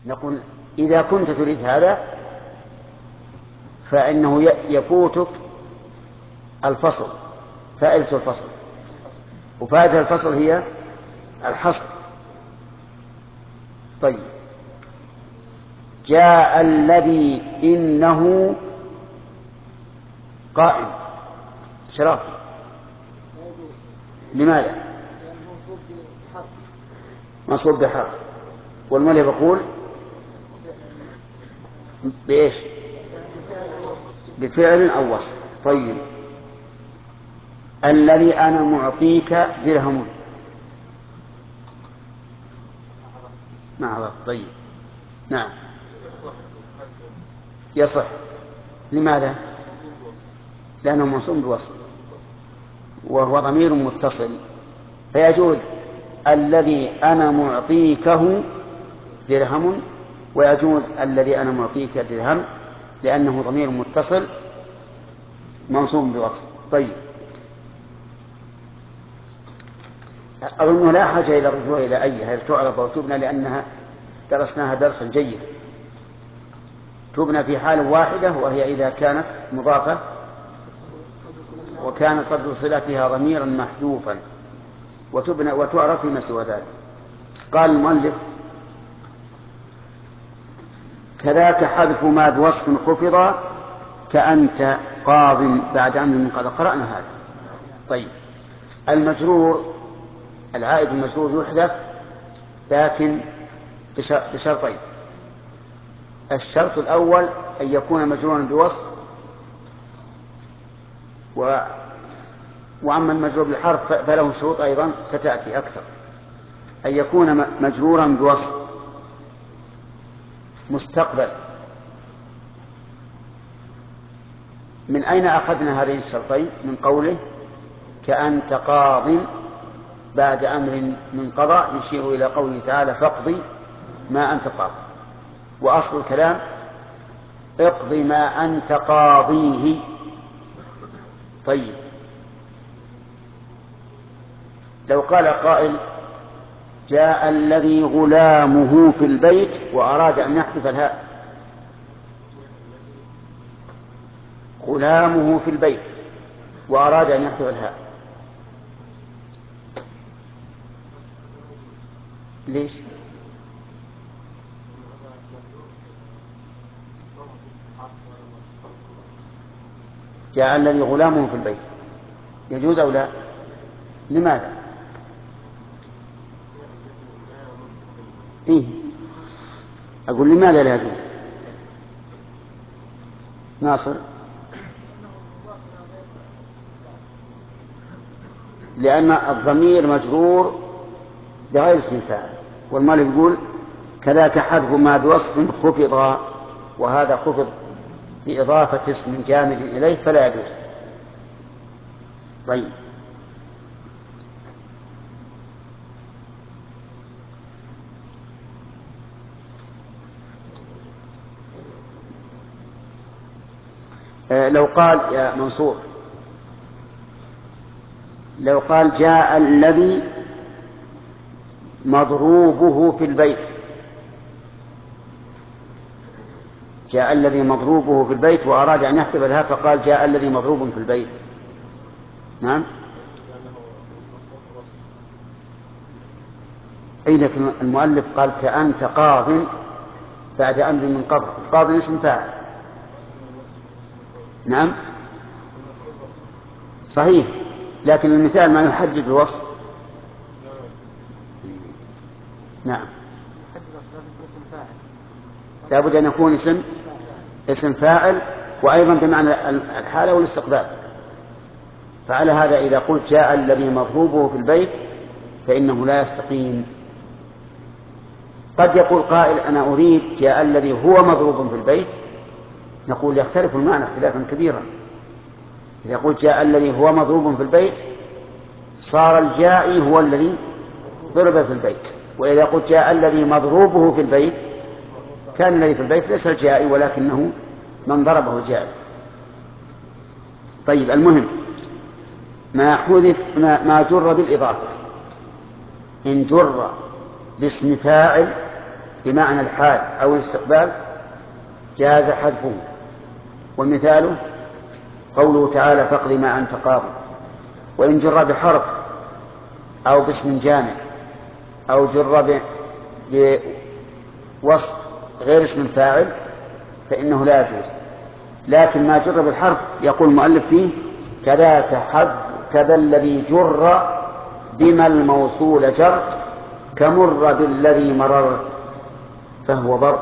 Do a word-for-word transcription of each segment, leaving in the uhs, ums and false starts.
نقول إذا كنت تريد هذا فإنه يفوتك الفصل، فائدة الفصل، وفائدة الفصل هي الحصر. طيب، جاء الذي إنه قائم شرف، لماذا؟ منصوب بحرف، والمؤلف يقول بإيش؟ بفعل أو وصف. طيب، الذي أنا معطيك درهم معذرة. طيب، نعم يصح. لماذا؟ لأنه منصوب بوصف وهو ضمير متصل، فيجوز الذي أنا معطيكه درهم، ويجوز الذي أنا معطيك درهم لأنه ضمير متصل منصوب بوصف. طيب، أظنه لا حاجة إلى الرجوع إلى أي هل تعرف وتبنى، لأنها درسناها درسا جيدا. تبنى في حال واحدة، وهي إذا كانت مضافة وكان صدر صلتها ضميرا محذوفا، وتبنى وتعرف فيما سوى ذلك. قال المؤلف: كذاك حذف ما بوصف خفض كأنت قاض بعد أمر من قضى. قرأنا هذا. طيب، المجرور العائد المجرور يحذف، لكن بشرطين. الشرط الأول أن يكون مجرورا بوصف، و... وأما المجرور بالحرف فله شروط أيضا ستأتي أكثر. أن يكون مجرورا بوصف مستقبل. من أين أخذنا هذين الشرطين؟ من قوله كأنت قاض بعد أمر من قضاء، يشير إلى قوله تعالى فاقضي ما أنت قاض. وأصل الكلام اقض ما أنت قاضيه. طيب، لو قال قائل جاء الذي غلامه في البيت وأراد أن يحذف الهاء، غلامه في البيت وأراد أن يحذف الهاء، ليش؟ جاء الذي غلامه في البيت يجوز أو لا؟ لماذا؟ إيه؟ أقول لماذا لا يجوز؟ ناصر: لأن الضمير مجرور بغير اسم فاعل، والمؤلف يقول كذاك حذف ما بوصف خفض، وهذا خفض بإضافة اسم جامد إليه فلا يجوز. طيب، آه لو قال يا منصور، لو قال جاء الذي مضروبه في البيت، جاء الذي مضروبه في البيت وأراد أن يحسب الهاء فقال جاء الذي مضروب في البيت. نعم، أي لكن المؤلف قال كأنت قاض بعد أمر من قضى. قاض اسم فاعل. نعم صحيح، لكن المثال ما يحدد الوصف. نعم، لابد أن يكون اسم اسم فاعل، وأيضا بمعنى الحالة والاستقبال. فعلى هذا إذا قلت جاء الذي مضروبه في البيت فإنه لا يستقيم. قد يقول قائل أنا أريد جاء الذي هو مضروب في البيت، نقول يختلف المعنى اختلافا كبيرا. إذا قلت جاء الذي هو مضروب في البيت صار الجائي هو الذي ضرب في البيت، وإذا قلت جاء الذي مضروبه في البيت كان الذي في البيت ليس الجائي ولكنه من ضربه الجائي. طيب، المهم ما حذف ما, ما جر بالإضافة، إن جر باسم فاعل بمعنى الحال أو الاستقبال جاز حذفه. ومثاله قوله تعالى فاقض ما أنت قاض. وإن جر بحرف أو باسم جامع أو جر بوصف غير اسم الفاعل فإنه لا يجوز. لكن ما جر بالحرف يقول المؤلف فيه كذاك حذف كذا الذي جر بما الموصول جر كمر بالذي مررت فهو بر.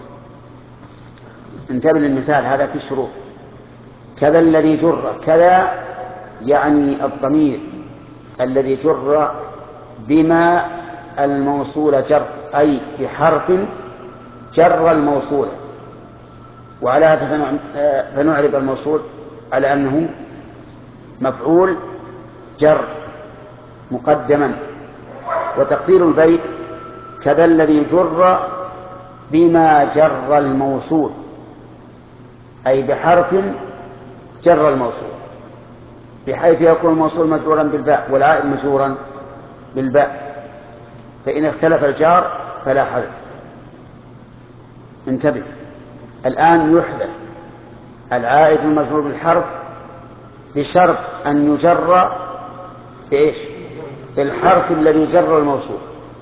انتبه للمثال هذا في الشروط. كذا الذي جر، كذا يعني الضمير الذي جر بما الموصول جر أي بحرف جر الموصول. وعلى هذا فنعرب الموصول على أنه مفعول جر مقدما. وتقدير البيت كذا الذي جر بما جر الموصول أي بحرف جر الموصول، بحيث يكون الموصول مجرورا بالباء والعائد مجرورا بالباء، فإن اختلف الجار فلا حذف. انتبه الآن يحذف العائد المجرور بالحرف بشرط أن يجر بإيش؟ بالحرف الذي جر الموصول.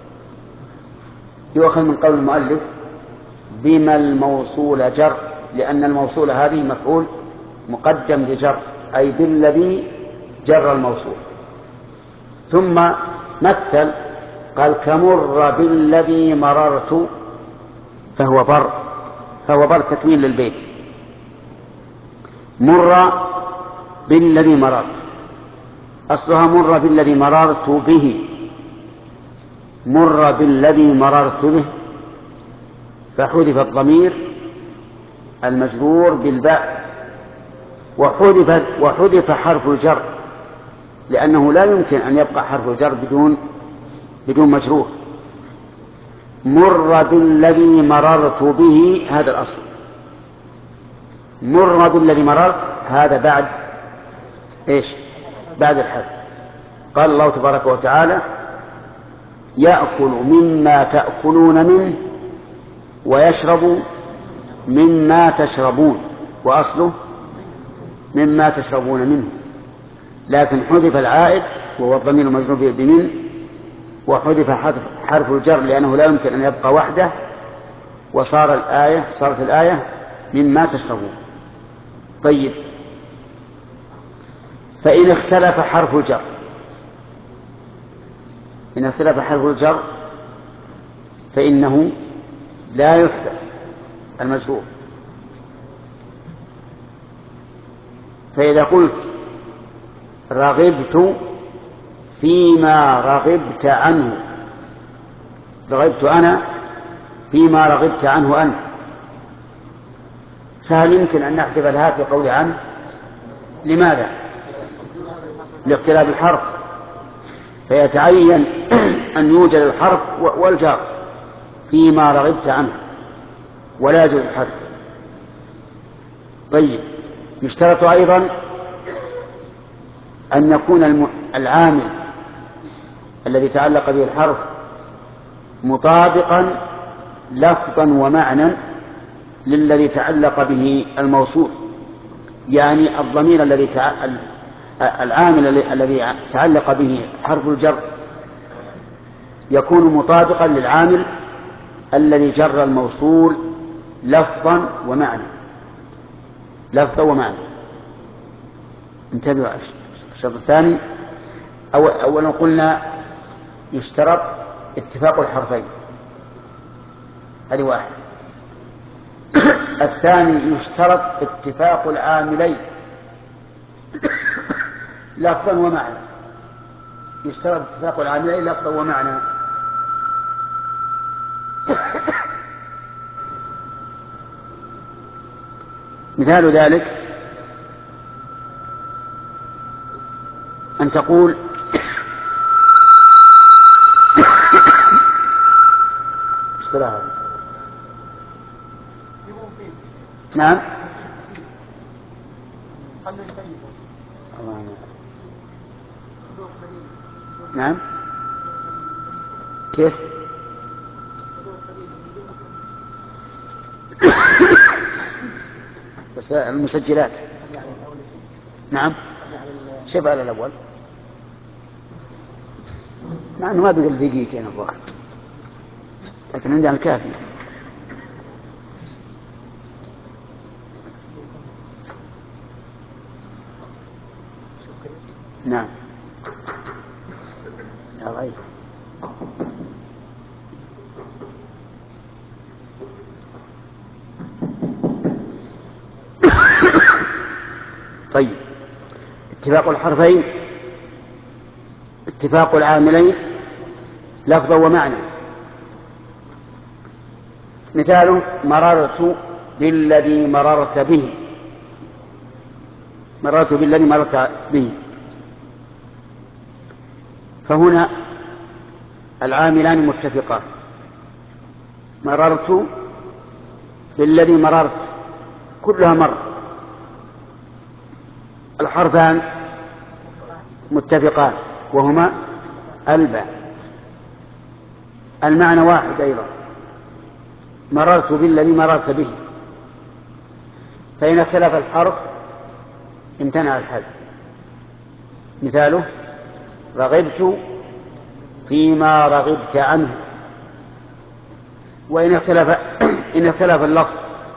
يؤخذ من قول المؤلف بما الموصول جر، لأن الموصول هذه مفعول مقدم بجر أي بالذي جر الموصول. ثم مثل قال كمر بالذي مررت فهو بر، فهو بر تكميل للبيت. مر بالذي مررت أصلها مر بالذي مررت به، مر بالذي مررت به، فحذف الضمير المجرور بالباء وحذف, وحذف حرف الجر، لأنه لا يمكن أن يبقى حرف الجر بدون بدون مجرور. مر بالذي مررت به هذا الأصل، مر بالذي مررت هذا بعد إيش؟ بعد الحذف. قال الله تبارك وتعالى يأكل مما تأكلون منه ويشرب مما تشربون، وأصله مما تشربون منه، لكن حذف العائد وهو الضمير المجرور بمن، وحذف حرف الجر لأنه لا يمكن أن يبقى وحده، وصار الآية صارت الآية مما تشربون. طيب فإن اختلف حرف الجر، إن اختلف حرف الجر فإنه لا يحذف المجرور. فإذا قلت رغبت فيما رغبت عنه، رغبت أنا فيما رغبت عنه أنت، فهل يمكن أن نحذف الهاء في قول عنه؟ لماذا؟ لاختلاف الحرف، فيتعين أن يوجد الحرف والجار فيما رغبت عنه ولا يجوز الحذف. طيب يشترط أيضا أن يكون العامل الذي تعلق به الحرف مطابقا لفظا ومعنى للذي تعلق به الموصول، يعني الضمير الذي تع... العامل الذي تعلق به حرف الجر يكون مطابقا للعامل الذي جر الموصول لفظا ومعنى، لفظا ومعنى. انتبهوا. الشرط الثاني أولا قلنا يشترط اتفاق الحرفين، هذه واحد. الثاني يشترط اتفاق العاملين لفظا ومعنى، يشترط اتفاق العاملين لفظا ومعنى. مثال ذلك أن تقول نعم نعم كيف بس المسجلات. نعم شوف على الأول مع أنه ما بقل دقيقتين الظاهر لكن عندنا الكافي. نعم يا غير طيب. اتفاق الحرفين اتفاق العاملين لفظا ومعنى. مثاله مررت بالذي مررت به. مررت بالذي مررت به، فهنا العاملان متفقان. مررت بالذي مررت كلها مر. الحرفان متفقان وهما الباء. المعنى واحد أيضا، مررت بالذي مررت به، فإن اختلف الحرف امتنع الحذف. مثاله رغبت فيما رغبت عنه. وإن اختلف إن اختلف اللفظ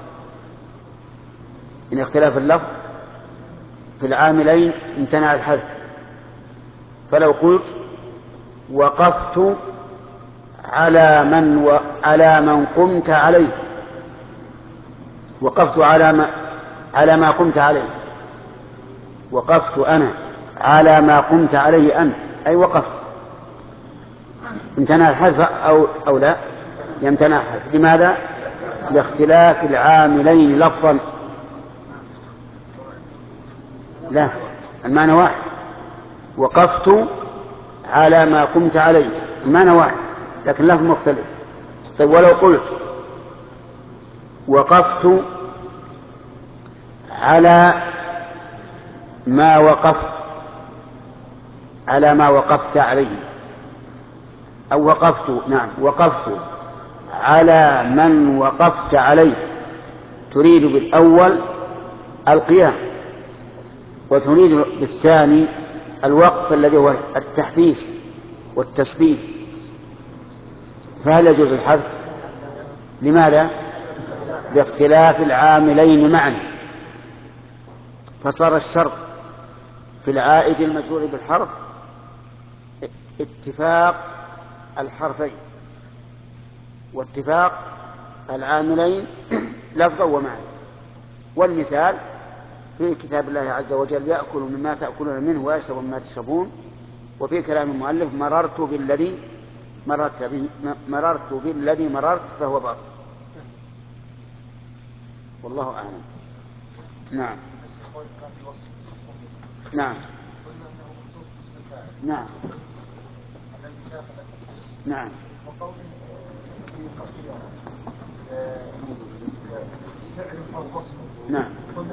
إن اختلف اللفظ في العاملين امتنع الحذف. فلو قلت وقفت على من و... على من قمت عليه، وقفت على ما على ما قمت عليه، وقفت أنا على ما قمت عليه أنت، أي وقفت، امتنع الحذف أو أو لا يمتنع الحذف. لماذا؟ لاختلاف العاملين لفظا. لا، المعنى واحد. وقفت على ما قمت عليه المعنى واحد لكن لفظ مختلف. طيب ولو قلت وقفت على ما وقفت على ما وقفت عليه، أو وقفت نعم وقفت على من وقفت عليه، تريد بالأول القيام وتريد بالثاني الوقف الذي هو التحبيس والتثبيت، فهل يجوز الحذف؟ لماذا؟ باختلاف العاملين معا. فصار الشرط في العائد المجرور بالحرف اتفاق الحرفين واتفاق العاملين لفظا ومعنى. والمثال في كتاب الله عز وجل يأكل مما تأكلون منه ويشرب مما تشربون. وفي كلام المؤلف مررت بالذي مررت به مررت بالذي مررت فهو باطل. والله أعلم. نعم نعم نعم نعم نعم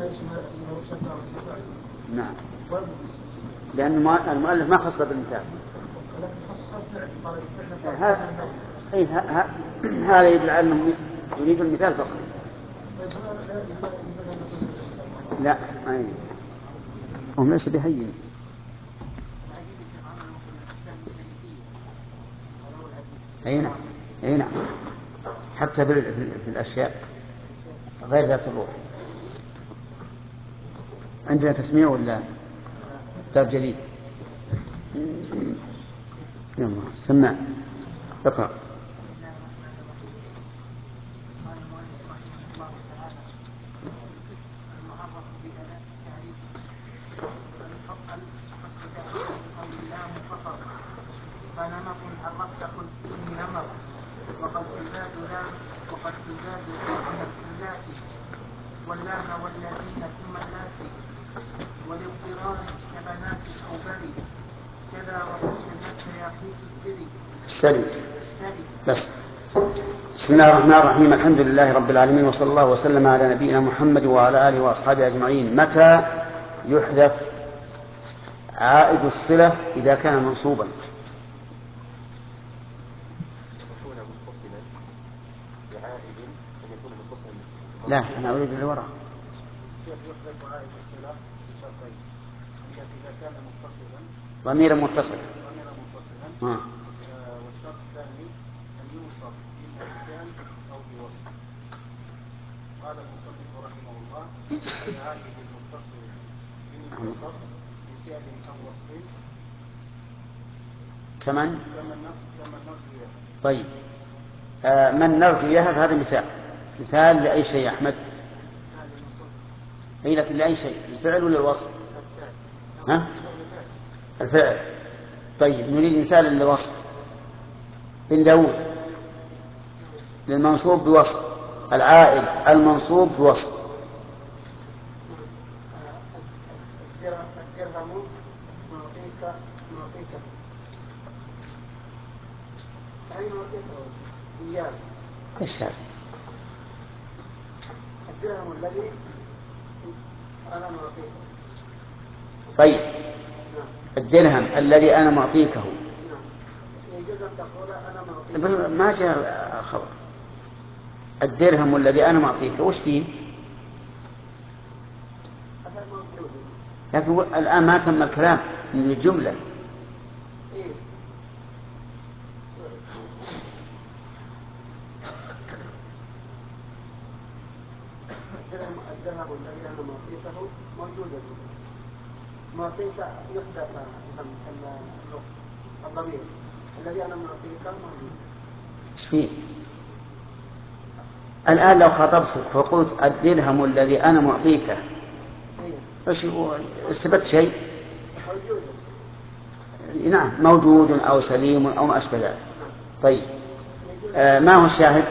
نعم لأن المؤلف ما خص بالمثال. هذا يدل على أنه يريد المثال فقط. لا هم ليس بهين. أي نعم أي نعم حتى في الأشياء غير ذات الروح. عندنا تسميع ولا كتاب جديد؟ يلا سمع اقرأ. فنمط عرفت قل فيه نمط وقد تزاد لام وقد تزاد من الكلات واللام والذين ثم اللاتي والاضطرار كبنات او بني كذا وسكنت ياقوت السري السري بس. بسم الله الرحمن الرحيم. الحمد لله رب العالمين وصلى الله وسلم على نبينا محمد وعلى آله وأصحابه أجمعين. متى يحذف عائد الصلة إذا كان منصوبا؟ لا أنا أريد اللي وراء. يحذف عائد الصلة بشرطين، إذا كان متصلا ضميرا متصلا ضميرا متصلا آه. آه والشرط الثاني أن يوصف إما بفعل أو بوصف. قال المصنف رحمه الله العائد المتصل إن اتصف بفعل أو وصف كمن كمن نرجو. طيب آه من نرجو يهب هذا مثال مثال لأي شيء يا أحمد؟ أي لكن لأي شيء الفعل ولا الوصف؟ ها؟ الفعل. طيب نريد مثال للوصف. بن داود للمنصوب بوصف العائد المنصوب بوصف الدرهم نعطيك نعطيك أي نعطيك إياه. ايش هذا؟ الدرهم الذي أنا معطيك. طيب الدرهم الذي أنا معطيكه يجوز أن تقول أنا معطيك. ما جاء خبر. الدرهم الذي أنا معطيك وش فيه؟ لكن الآن ما تم الكلام من الجملة. الدرهم الذي أنا معطيكه موجودة معطيك يحدث الضمير الذي أنا معطيك موجود. فيه الآن لو خاطبتك فقلت الدرهم الذي أنا معطيكه ايش استفدت شيء؟ موجود. نعم موجود أو سليم أو ما أشبه ذلك. طيب آه ما هو الشاهد؟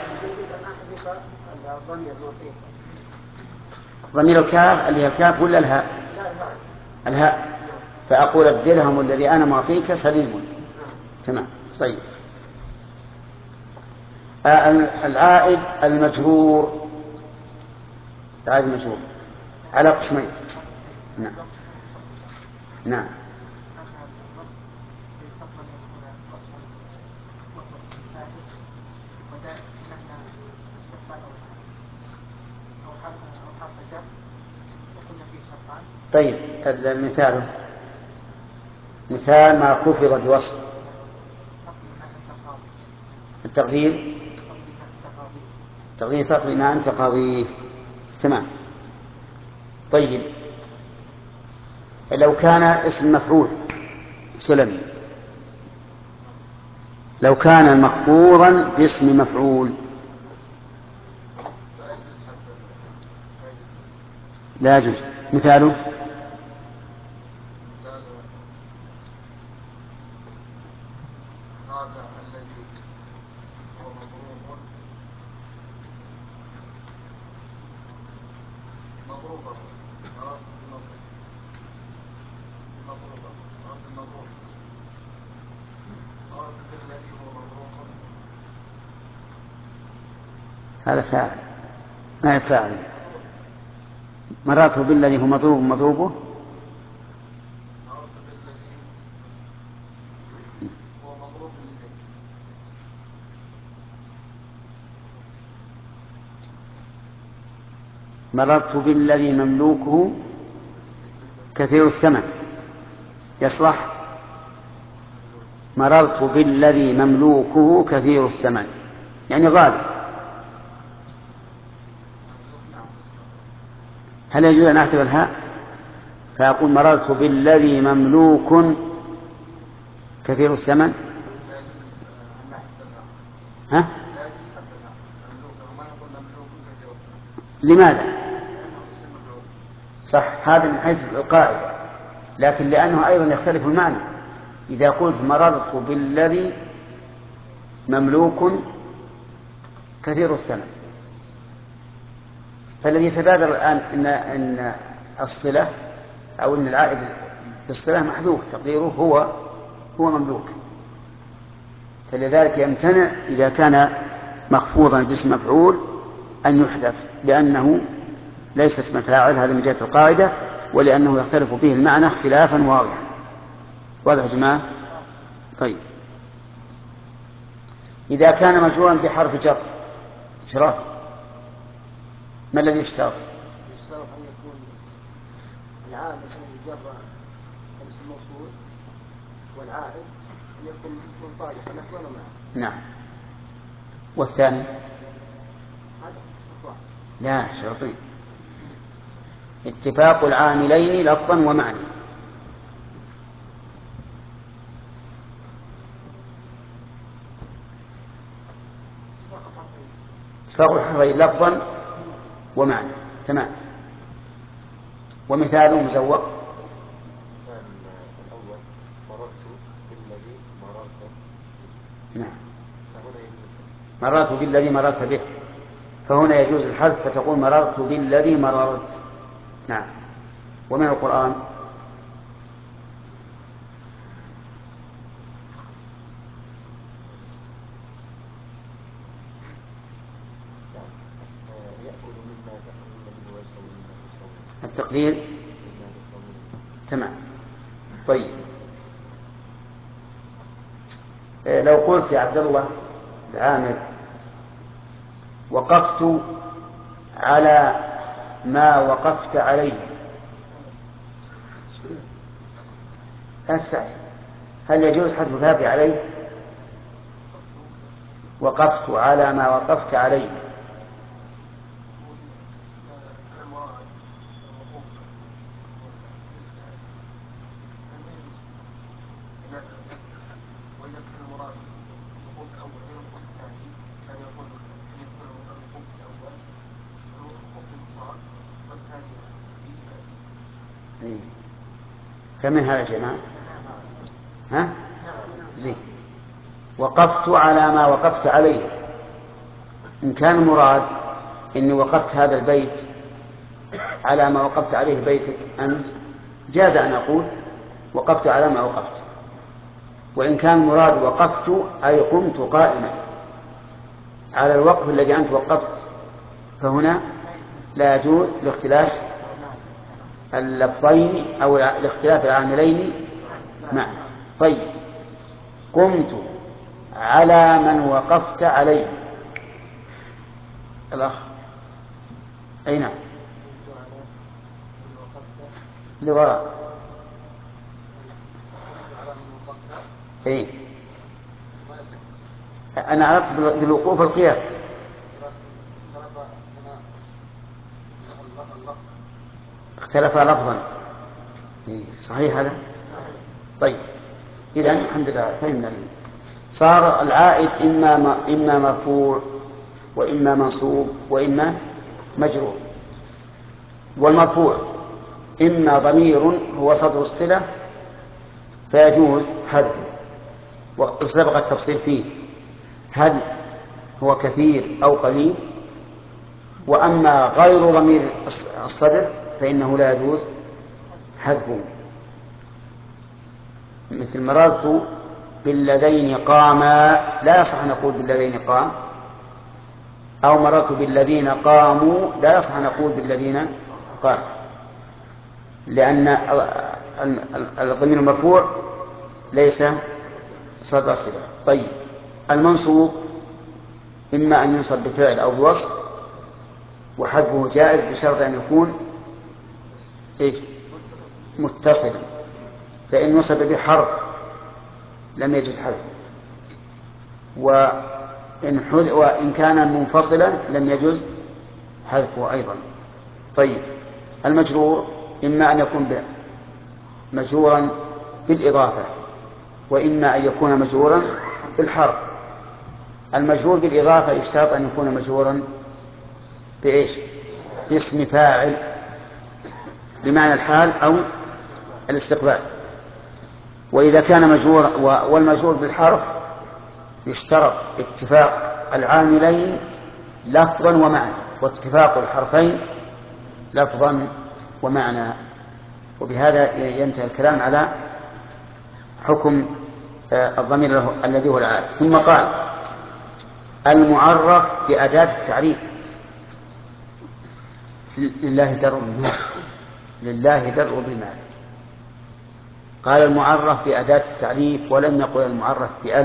ضمير الكاف اللي هي الكاف ولا الهاء؟ الهاء. فأقول الدرهم الذي أنا معطيك سليم. تمام. طيب آه العائد المجرور العائد المجرور على قسمين. نعم نعم طيب المثال مثال ما خفض بوصف التقدير تقدير فقد ما أنت قاضيه. تمام. طيب لو كان اسم مفعول سلمي لو كان مخفوضا باسم مفعول لا يجوز. مثاله هذا فاعل ما يفعل. مررته بالذي هو مضروب مضروبه مررت بالذي مملوكه كثير الثمن يصلح. مررت بالذي مملوكه كثير الثمن يعني غالي. هل يجوز أن أحذف الهاء فأقول مررت بالذي مملوك كثير الثمن؟ ها؟ لماذا؟ صح هذا من حيث القاعدة لكن لأنه أيضا يختلف المعنى. إذا قلت مررت بالذي مملوك كثير الثمن فالذي يتبادر الآن إن, إن الصلة أو إن العائد بالصلة محذوف تقديره هو هو مملوك. فلذلك يمتنع إذا كان مخفوضا باسم مفعول أن يحذف لأنه ليس اسم فاعل. هذا من جهة القاعدة ولأنه يختلف به المعنى اختلافا واضحا. واضح يا جماعة؟ طيب إذا كان مجرورا بحرف جر شرط ما الذي يشترط؟ يشترط أن يكون العامل الذي جر الاسم الموصول والعائد أن يكون منطابقا لفظا ومعنى. نعم. والثاني لا شرطين: اتفاق العاملين لفظا ومعنى. اتفاق الحرفين لفظا ومعنى. تمام. ومثاله مزوق: الأول مررت بالذي مررت. نعم. مررت بالذي مررت به، فهنا يجوز الحذف فتقول مررت بالذي مررت. نعم. ومن القرآن التقدير. تمام. طيب، لو قلت يا عبد الله العامر: وقفت على ما وقفت عليه، أسأل هل يجوز حذف الكاف عليه؟ وقفت على ما وقفت عليه. فمن هذا يا جماعة؟ ها؟ زين. وقفت على ما وقفت عليه، إن كان المراد إني وقفت هذا البيت على ما وقفت عليه بيتك أنت، جاز أن أقول وقفت على ما وقفت. وإن كان المراد وقفت أي قمت قائما على الوقف الذي أنت وقفت، فهنا لا يجوز لاختلاف اللفظين أو لاختلاف العاملين معا. طيب، قمت على من وقفت عليه. الأخ أين؟ لوراء. أي أنا أردت بالوقوف القيام. اختلف لفظا. صحيح هذا؟ طيب، إذن الحمد لله فهمنا. صار العائد إما إما مرفوع وإما منصوب وإما مجرور. والمرفوع إما ضمير هو صدر الصلة فيجوز حذفه، وسبق التفصيل فيه هل هو كثير أو قليل. وأما غير ضمير الصدر فإنه لا يجوز حذفه، مثل مررت بالذين قاما، لا يصح أن نقول بالذين قام. أو مررت بالذين قاموا، لا يصح أن نقول بالذين قام، لأن الضمير المرفوع ليس صدر صلة. طيب، المنصوب إما أن ينصب بفعل أو بوصف، وحذفه جائز بشرط أن يكون إيش؟ متصلا، فإن نصب بحرف لم يجوز حذفه، وإن, وإن كان منفصلا لم يجوز حذفه أيضا. طيب، المجرور إما أن يكون مجرورا بالإضافة، وإما أن يكون مجرورا بالحرف. المجرور بالإضافة يشترط أن يكون مجرورا بإيش؟ باسم فاعل بمعنى الحال أو الاستقبال. وإذا كان مجرور والمجرور بالحرف يشترط اتفاق العاملين لفظا ومعنى، واتفاق الحرفين لفظا ومعنى. وبهذا ينتهي الكلام على حكم الضمير الذي هو العائد. ثم قال: المعرف بأداة التعريف. لله در بالمال، لله در بالمال. قال المعرف بأداة التعريف ولم يقل المعرف بأل،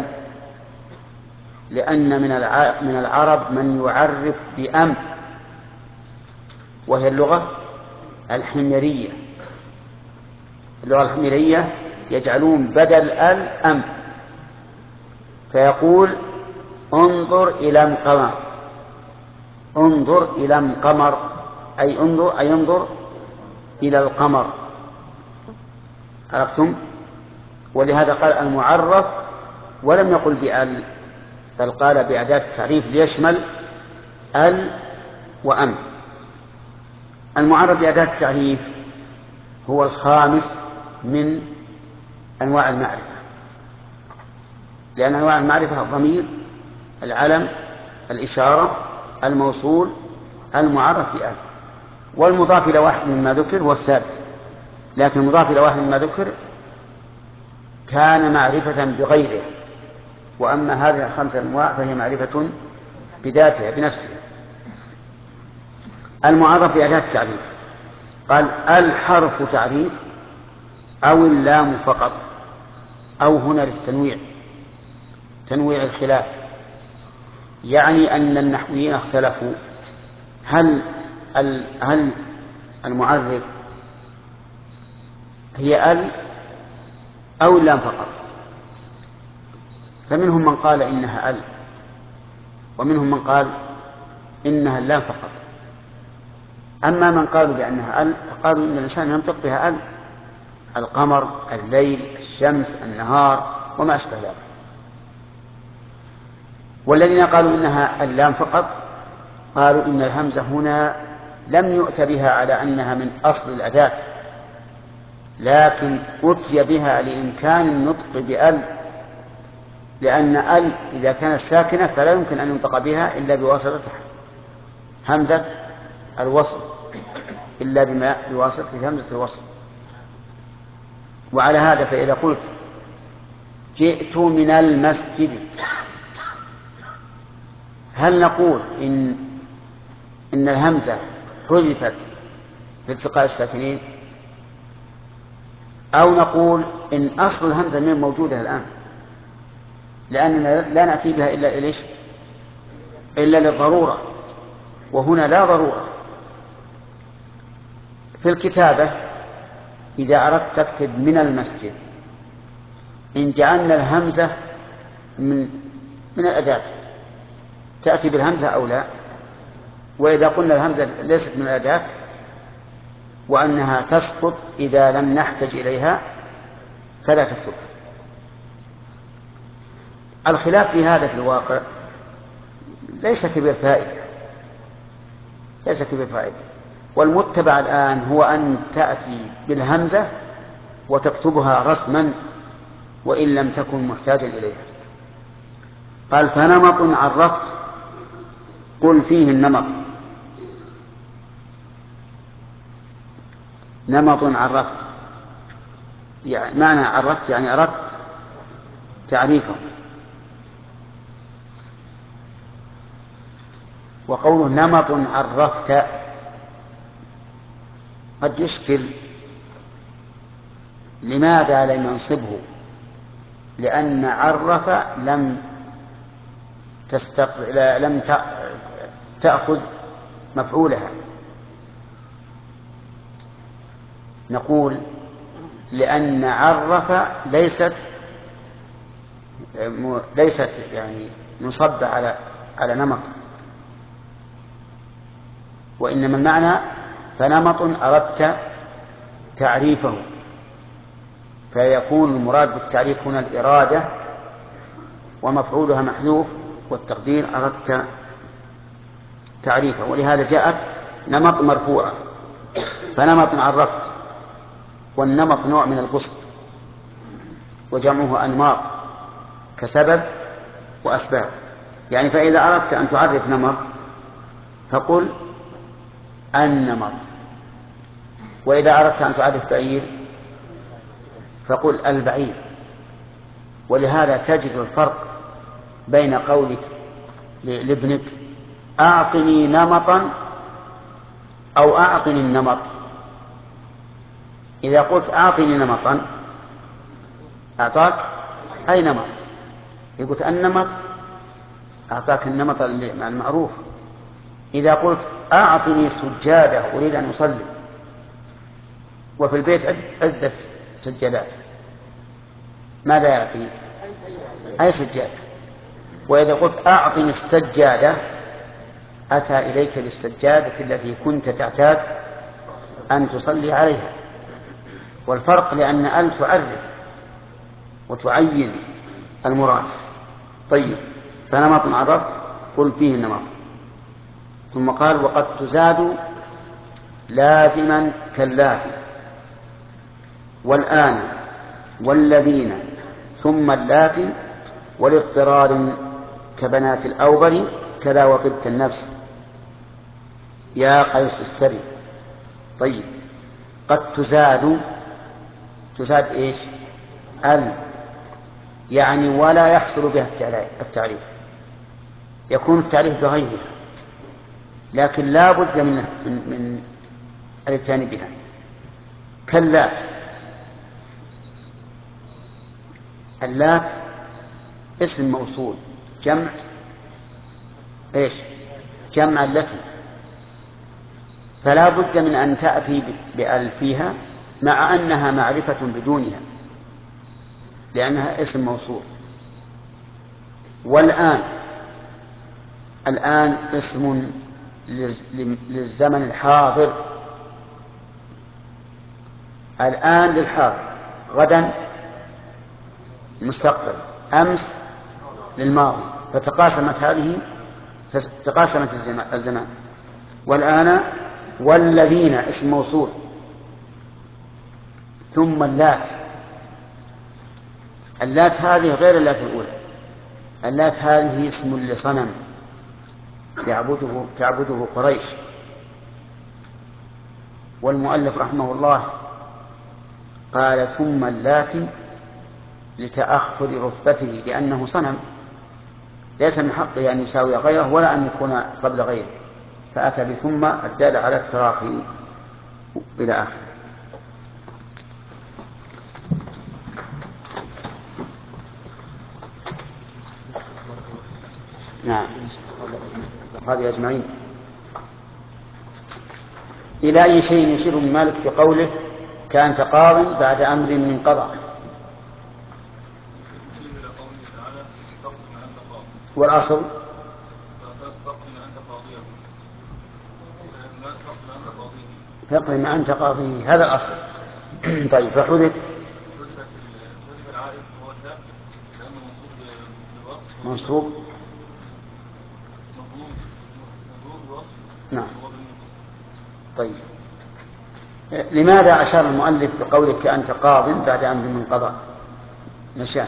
لأن من من العرب من يعرف بأم، وهي اللغة الحميرية، اللغة الحميرية يجعلون بدل ال أم، فيقول انظر إلى القمر، انظر إلى القمر أي انظر أي انظر إلى القمر. عرفتم؟ ولهذا قال المعرف ولم يقل بأل، بل قال بأداة التعريف ليشمل ال وأم. المعرف بأداة التعريف هو الخامس من أنواع المعرفة، لأن أنواع المعرفة الضمير، العلم، الإشارة، الموصول، المعرف بأل، والمضاف إلى واحد مما ذكر هو السادس، لكن المضاف إلى واحد مما ذكر كان معرفة بغيره، وأما هذه الخمسة أنواع فهي معرفة بذاتها بنفسها. المعرف بأداة التعريف قال الحرف تعريف أو اللام فقط، أو هنا للتنويع، تنويع الخلاف، يعني أن النحويين اختلفوا هل هل المعرف هي ال أو اللام فقط. فمنهم من قال إنها ال، ومنهم من قال إنها اللام فقط. أما من قالوا بأنها ال فقالوا إن الإنسان ينطق بها ال، القمر، الليل، الشمس، النهار، وما أشبه ذلك. والذين قالوا إنها اللام فقط قالوا إن الهمزة هنا لم يؤت بها على أنها من أصل الأداة، لكن أتي بها لإمكان النطق بأل، لأن أل إذا كانت ساكنة فلا يمكن أن ينطق بها إلا بواسطة همزة الوصل، إلا بما بواسطة همزة الوصل. وعلى هذا فإذا قلت جئت من المسجد، هل نقول إن إن الهمزة حذفت لالتقاء الساكنين، أو نقول إن أصل الهمزة من موجودة الآن، لأننا لا نأتي بها إلا إليش إلا للضرورة، وهنا لا ضرورة. في الكتابة إذا أردت تكتب من المسجد، إن جعلنا الهمزة من من الأداة تأتي بالهمزة أو لا؟ وإذا قلنا الهمزة ليست من الأداة وأنها تسقط إذا لم نحتج إليها فلا تكتبها. الخلاف في هذا في الواقع ليس كبير فائدة، ليس كبير فائدة، والمتبع الآن هو أن تأتي بالهمزة وتكتبها رسما وإن لم تكن محتاجا إليها. قال فنمط عرفت قل فيه النمط، نمط عرفت يعني معنى عرفت يعني أردت تعريفه. وقوله نمط عرفت قد يشكل، لماذا لم ينصبه؟ لأن عرف لم تستق... لم تأخذ مفعولها. نقول لأن عرف ليست ليست يعني مصبة على على نمط، وإنما المعنى فنمط أردت تعريفه، فيكون المراد بالتعريف هنا الإرادة ومفعولها محذوف، والتقدير أردت تعريفه. ولهذا جاءت نمط مرفوعة، فنمط عرفت. والنمط نوع من البسط وجمعه أنماط كسبب وأسباب. يعني فإذا أردت أن تعرف نمط فقل النمط، وإذا أردت أن تعرف بعير فقل البعير. ولهذا تجد الفرق بين قولك لابنك أعطني نمطا أو أعطني النمط. إذا قلت أعطني نمطا أعطاك أي نمط، إذا قلت النمط أعطاك النمط المعروف. إذا قلت أعطني سجادة أريد أن أصلي، وفي البيت عدة سجادات ماذا يعني؟ أي سجادة. وإذا قلت أعطني السجادة أتى إليك بالسجادة التي كنت تعتاد أن تصلي عليها. والفرق لأن أل تعرف وتعين المراد. طيب، فنمط عرفت قل فيه النمط. ثم قال وقد تزاد لازما كاللاتي والآن والذين ثم اللاتي والاضطرار كبنات الأوبر كذا وطبت النفس يا قيس السري. طيب، قد تزاد تزاد إيش؟ ال يعني ولا يحصل بها التعريف، يكون التعريف بغيرها، لكن لا بد من من الاتيان بها. كاللات، اللات اسم موصول جمع ايش؟ جمع التي، فلا بد من أن تأتي بأل فيها مع أنها معرفة بدونها لأنها اسم موصول. والآن، الآن اسم للزمن الحاضر، الآن للحاضر، غدا المستقبل، أمس للماضي، فتقاسمت هذه تقاسمت الزمان. والآن والذين اسم موصول، ثم اللات. اللات هذه غير اللات الأولى، اللات هذه اسم لصنم تعبده تعبده قريش. والمؤلف رحمه الله قال ثم اللاتي لتأخر رتبته لأنه صنم ليس من حقه أن يساوي غيره ولا أن يكون قبل غيره، فأتى بثم الدالة على التراخي إلى آخره. نعم، هذه أجمعين. إلى أي شيء يشير ابن مالك بقوله كأنت قاض بعد أمر من قضاء؟ والأصل فاقضي ما أنت قاضيه، هذا الأصل. طيب، فحذف منصوب. نعم. طيب، لماذا أشار المؤلف بقوله كأنت قاض بعد أمر من قضاء؟ نشان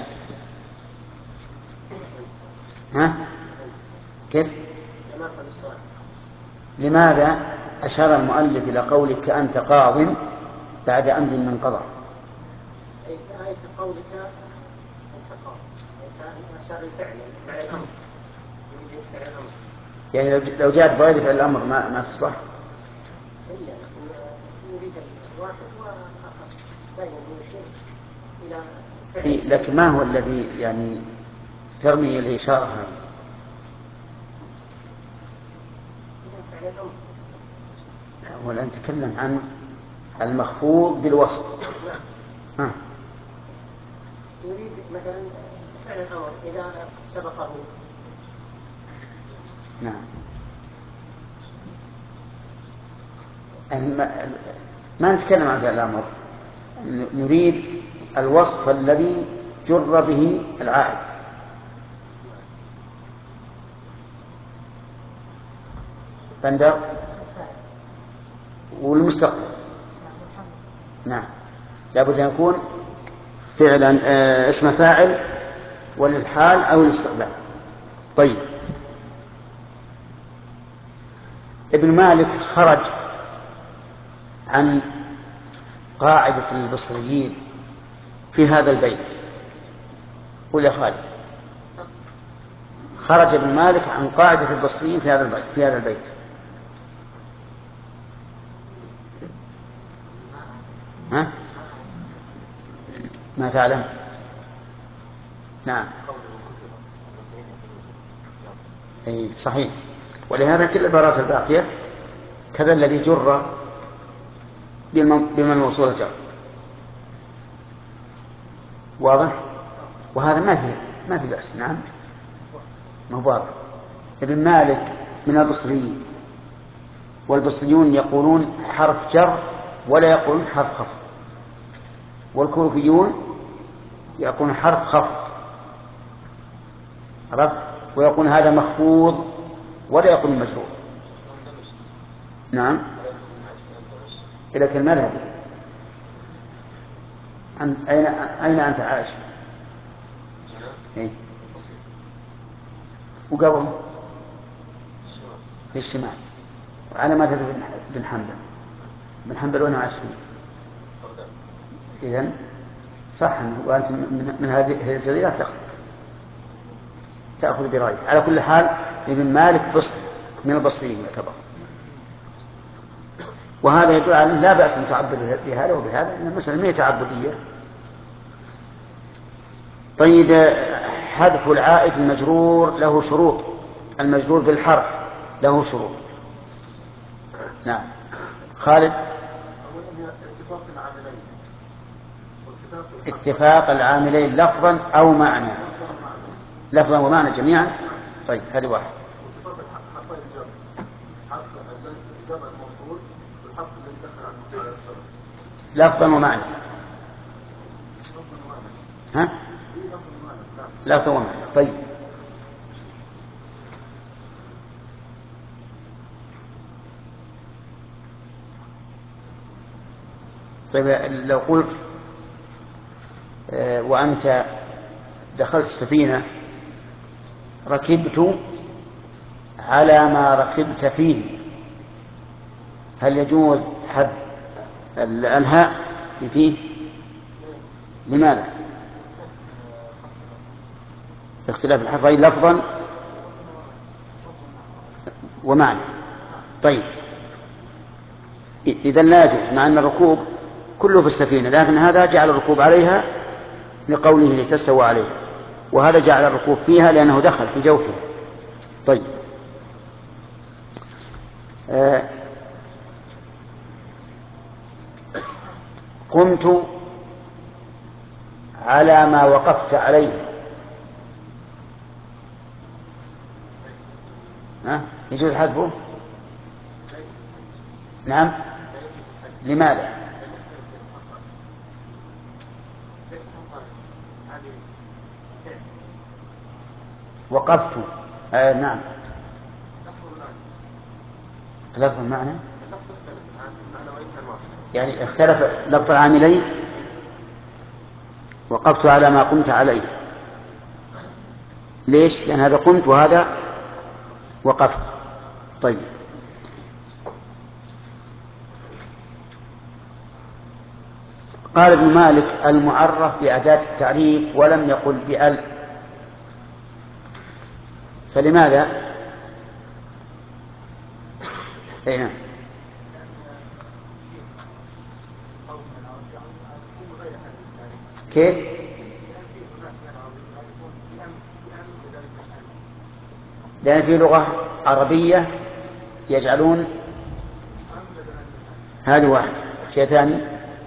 ها؟ كيف؟ لماذا أشار المؤلف إلى قوله كأنت قاض بعد أمر من قضاء؟ يعني لو جاءت بغير فعل الأمر ما ما تصلح. لكن ما هو الذي يعني ترمي الإشارة هذه؟ ولا نتكلم عن المخفوض بالوصف. ها. يريد مثلا فعل الأمر إذا سبقه. نعم. ما, ما نتكلم عن فعل الأمر، نريد الوصف الذي جر به العائد. بندر والمستقبل. نعم، لابد أن يكون فعلا آه اسم فاعل وللحال أو الاستقبال. طيب، ابن مالك خرج عن قاعدة البصريين في هذا البيت. قل يا خالد. خرج ابن مالك عن قاعدة البصريين في هذا البيت في هذا البيت ها؟ ما تعلم؟ نعم، أي صحيح. ولهذا كل العبارات الباقية كذا الذي جر بما الموصول جر. واضح؟ وهذا ما في ما في بأس. نعم ما هو واضح. ابن مالك من البصريين، والبصريون يقولون حرف جر ولا يقولون حرف خفض، والكوفيون يقولون حرف خفض رفع، ويقولون هذا مخفوض ولا يقولون مجرور. نعم إلى كل مذهب. أين أين أنت عايش؟ إيه؟ وقبل في الشمال على مذهب بن حنبل. بن حنبل وين عايش فيه؟ إذن صح، وأنت من هذه الجزيرة تأخذ تأخذ برأيه. على كل حال ابن مالك بصري من البصريين يعتبر، وهذا يدل على لا بأس أن تعبد بهذا وبهذا، إن المسألة ما هي تعبدية. طيب، حذف العائد المجرور له شروط. المجرور بالحرف له شروط. نعم خالد. اتفاق العاملين. اتفاق العاملين لفظا أو معنى. لفظا ومعنى جميعا. طيب هذه واحد. واتفاق حرفي الجر، حرف الجر الموصول والحرف الذي دخل على السبب. لفظا ومعنى. ها؟ لفظا ومعنى. طيب طيب لو قلت آه وأنت دخلت السفينة ركبت على ما ركبت فيه، هل يجوز حذف الأنهاء في فيه؟ لماذا؟ اختلاف الحرفين لفظا ومعنى. طيب إذن لا يجوز، مع أن الركوب كله في السفينة، لكن هذا جعل الركوب عليها لقوله لتستوى عليها، وهذا جعل الركوب فيها لأنه دخل في جوفها. طيب آه قمت على ما وقفت عليه، ها يجوز حذفه؟ نعم. لماذا؟ وقفت آه نعم لفظ المعنى، يعني اختلف لفظ العاملين. وقفت على ما قمت عليه، ليش؟ لأن هذا قمت وهذا وقفت. طيب قال ابن مالك المعرف بأداة التعريف ولم يقل بأل، فلماذا؟ أي نعم. كيف؟ لأن في لغة عربية يجعلون هذا واحد. شيء ثاني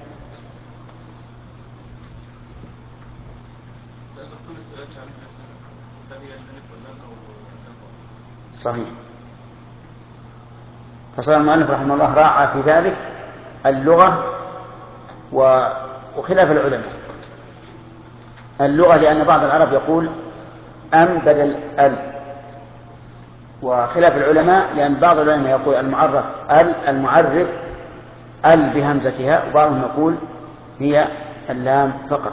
صحيح. فصار المؤلف رحمه الله راعى في ذلك اللغة وخلاف العلماء. اللغة لأن بعض العرب يقول أم بدل ال، وخلاف العلماء لأن بعض العلماء يقول المعرف ال المعرف ال بهمزتها، وبعضهم يقول هي اللام فقط.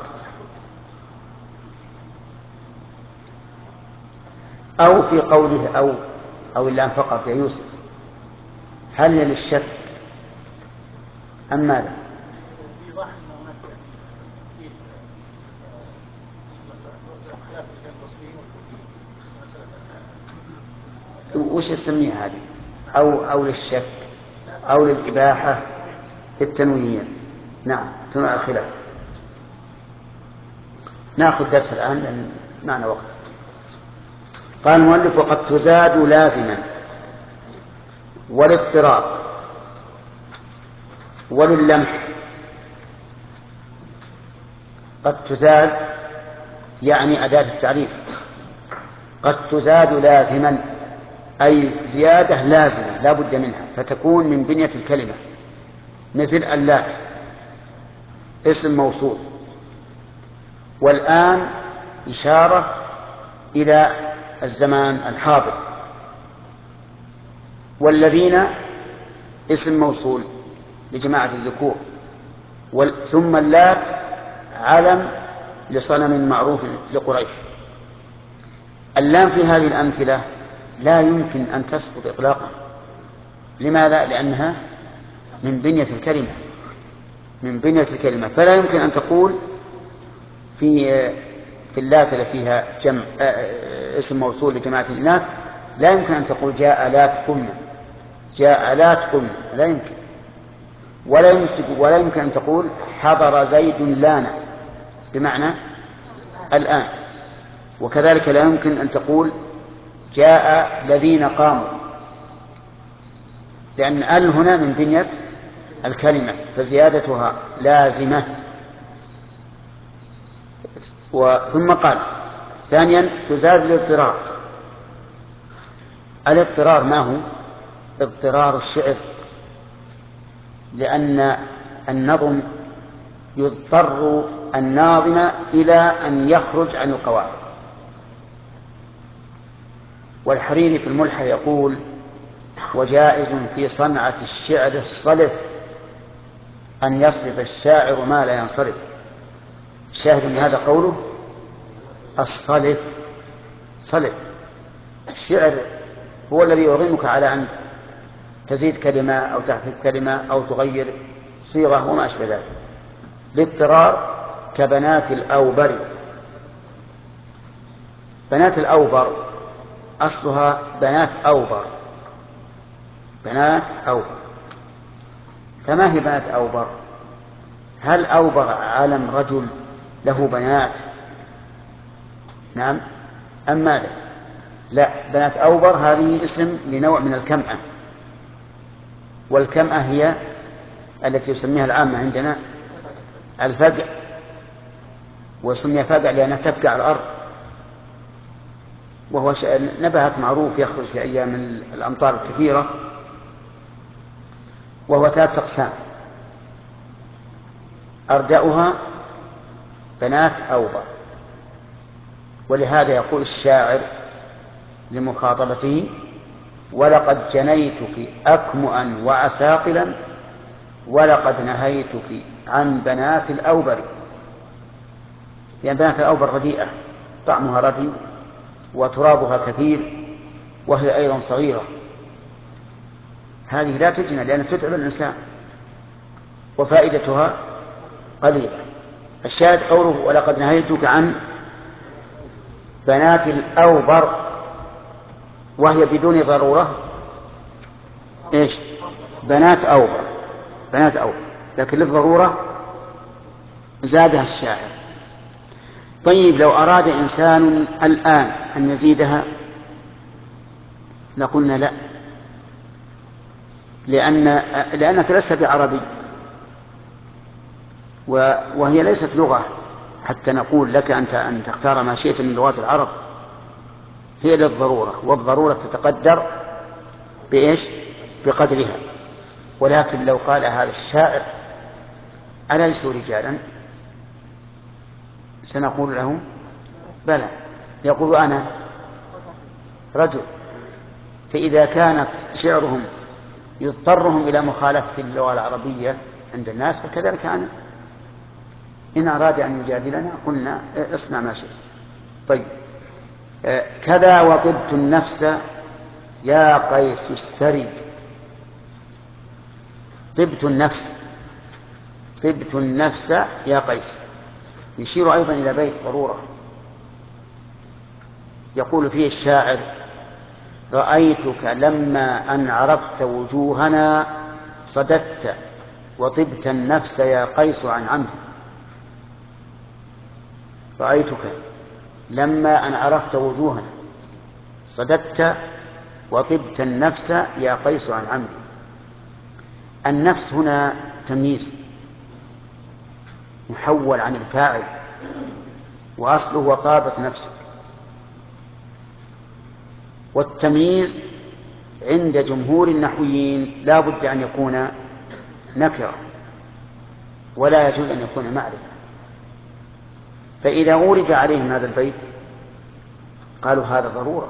أو في قوله أو أو اللام فقط يا يوسف، هل هي للشك أم ماذا؟ وش يسميها هذه؟ أو أو للشك أو للإباحة التنوينية. نعم تنوع الخلاف. نأخذ درس الآن لأن معنا وقت. قال المؤلف وقد تزاد لازما والاضطراب وللمح. قد تزاد يعني أداة التعريف، قد تزاد لازما أي زيادة لازمة لا بد منها، فتكون من بنية الكلمة، مثل اللات اسم موصول، والآن إشارة إلى الزمان الحاضر، والذين اسم موصول لجماعة الذكور، ثم اللات علم لصنم معروف لقريش. اللام في هذه الأمثلة لا يمكن أن تسقط إطلاقا. لماذا؟ لأنها من بنية الكلمة، من بنية الكلمة، فلا يمكن أن تقول في في اللات التي فيها جمع اسم موصول لجماعة الناس، لا يمكن أن تقول جاء لات قمنا، جاء لات قمنا، لا يمكن. ولا يمكن ولا يمكن أن تقول حضر زيد لانا بمعنى الآن. وكذلك لا يمكن أن تقول جاء الذين قاموا، لأن ال هنا من بنية الكلمة فزيادتها لازمة. ثم قال ثانيا تزاد الاضطرار. الاضطرار ما هو؟ اضطرار الشعر، لأن النظم يضطر الناظم إلى أن يخرج عن القواعد. والحريري في الملحة يقول وجائز في صنعة الشعر الصلف أن يصرف الشاعر ما لا ينصرف. الشاهد من هذا قوله الصلف، صلف الشعر هو الذي يغنك على أن تزيد كلمة أو تحذف كلمة أو تغير صيغة وما أشبه ذلك. الاضطرار كبنات الأوبر. بنات الأوبر أصلها بنات أوبر، بنات أوبر. فما هي بنات أوبر؟ هل أوبر عالم رجل له بنات؟ نعم أم ماذا؟ لا، بنات أوبر هذه اسم لنوع من الكمأة، والكمأة هي التي يسميها العامة عندنا الفقع، وسمي فقع لأنها تفقع الأرض، وهو نبات معروف يخرج في أيام الأمطار الكثيرة، وهو ثلاث أقسام: أردأها بنات أوبر. ولهذا يقول الشاعر لمخاطبته ولقد جنيتك أكمؤا وعساقلا ولقد نهيتك عن بنات الأوبر. لأن يعني بنات الأوبر رديئة، طعمها رديء وترابها كثير وهي أيضا صغيرة، هذه لا تجنى لأنها تتعب الإنسان وفائدتها قليلة. الشاهد قوله ولقد نهيتك عن بنات الأوبر، وهي بدون ضرورة إيش؟ بنات أوبر، بنات أوبر، لكن للضرورة زادها الشاعر. طيب لو أراد إنسان الآن أن يزيدها لقلنا لا، لأن لأنك لست بعربي وهي ليست لغة حتى نقول لك أنت أن تختار ما شئت من لغات العرب، هي للضرورة، والضرورة تتقدر بإيش؟ بقدرها. ولكن لو قال هذا الشاعر أليسوا رجالا سنقول له بلى، يقول أنا رجل. فإذا كانت شعرهم يضطرهم إلى مخالفة اللغة العربية عند الناس فكذلك أنا إن أراد أن يجادلنا قلنا اصنع ما شئت. طيب آه كذا وطبت النفس يا قيس السري. طبت النفس، طبت النفس يا قيس، يشير أيضا إلى بيت ضرورة يقول فيه الشاعر رأيتك لما أن عرفت وجوهنا صددت وطبت النفس يا قيس عن عمد. رأيتك لما أن عرفت وجوهنا صددت وطبت النفس يا قيس عن عمد. النفس هنا تمييز محول عن الفاعل، وأصله وطابت نفسك. والتمييز عند جمهور النحويين لا بد أن يكون نكرة ولا يجوز أن يكون معرفة. فإذا أورد عليهم هذا البيت قالوا هذا ضرورة،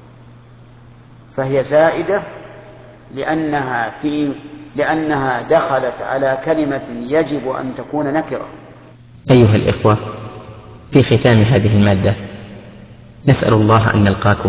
فهي زائدة لأنها, في لأنها دخلت على كلمة يجب أن تكون نكرة. أيها الإخوة، في ختام هذه المادة نسأل الله أن نلقاكم